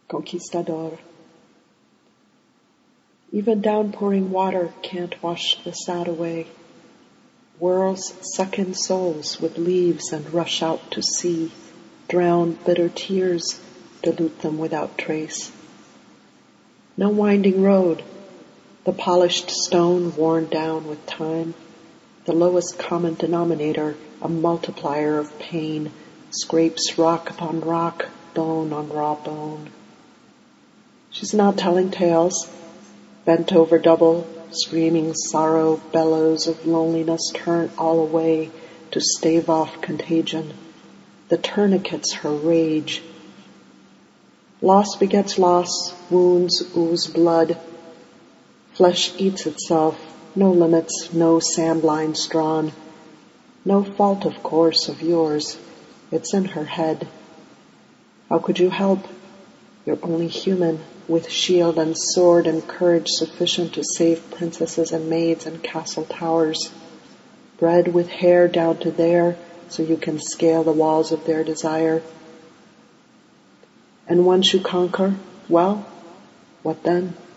Conquistador. Even downpouring water can't wash the sad away. Whirls suck in souls with leaves and rush out to sea, drown bitter tears, dilute them without trace. No winding road, the polished stone worn down with time, the lowest common denominator, a multiplier of pain, scrapes rock upon rock, bone on raw bone. She's not telling tales, bent over double, screaming sorrow, bellows of loneliness turn all away to stave off contagion. The tourniquet's her rage. Loss begets loss, wounds ooze blood. Flesh eats itself, no limits, no sand lines drawn. No fault, of course, of yours. It's in her head. How could you help? You're only human, with shield and sword and courage sufficient to save princesses and maids and castle towers. Bred with hair down to there, so you can scale the walls of their desire. And once you conquer, well, what then?